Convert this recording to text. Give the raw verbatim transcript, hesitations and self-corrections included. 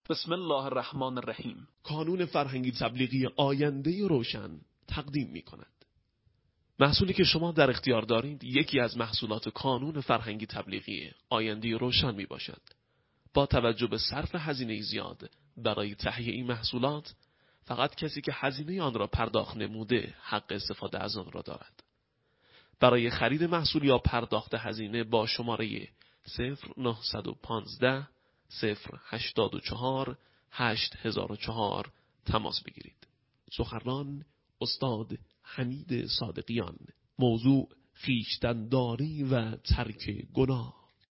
بسم الله الرحمن الرحیم. کانون فرهنگی تبلیغی آینده روشن تقدیم می کند. محصولی که شما در اختیار دارید یکی از محصولات کانون فرهنگی تبلیغی آینده روشن می باشد. با توجه به صرف هزینه زیاد برای تهیه این محصولات، فقط کسی که هزینه آن را پرداخت نموده حق استفاده از آن را دارد. برای خرید محصول یا پرداخت هزینه با شماره صفر نه یک پنج صفر هشت چهار هشت هزار و چهار تماس بگیرید. سخنران استاد حمید صادقیان. موضوع خویشتن‌داری و ترک گناه.